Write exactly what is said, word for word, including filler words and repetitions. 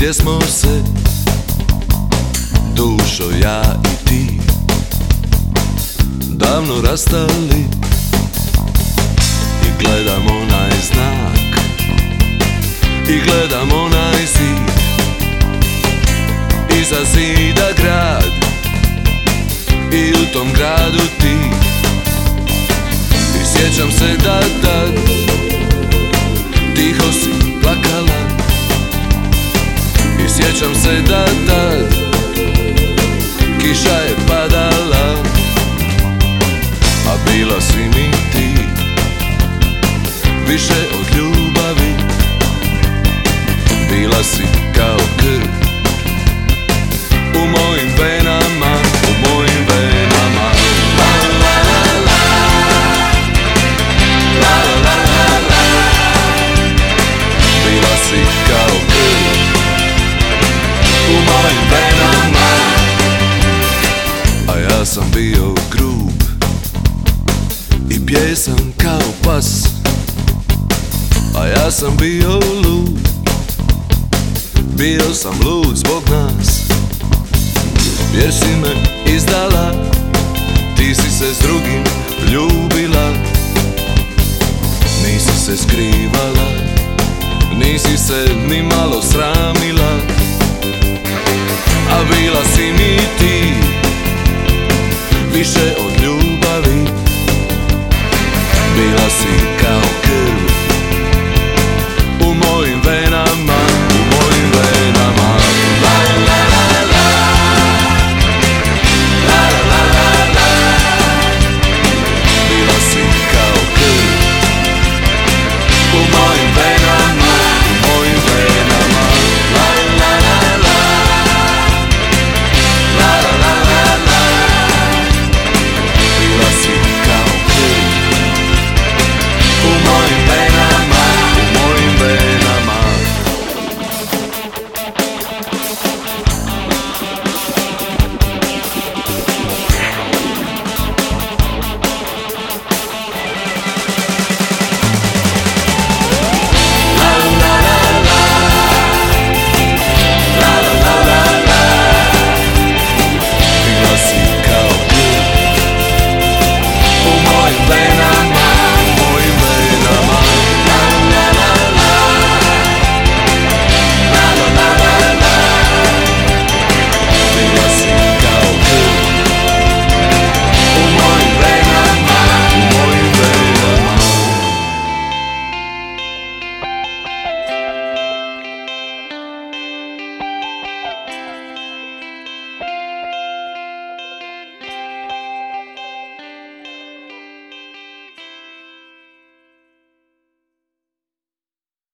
gdje smo se, dušo, ja i ti, davno rastali. I gledam onaj znak, i gledam onaj zid, iza zida grad, i u tom gradu ti. I sjećam se da tad tiho si plakala, i sjećam se da tad kiša je padala, a bila si mi ti, više od ljubavi. Bila si kao krv u mojim venama, u mojim venama. La la la la, la la la la. Bila si kao krv u mojim venama, a ja sam bio grub i pjesan kao pas, a ja sam bio lud, bio sam lud zbog nas. Jer si me izdala, ti si se s drugim ljubila, nisi se skrivala, nisi se ni malo sramila, a bila si mi ti, više od ljubavi. Bila si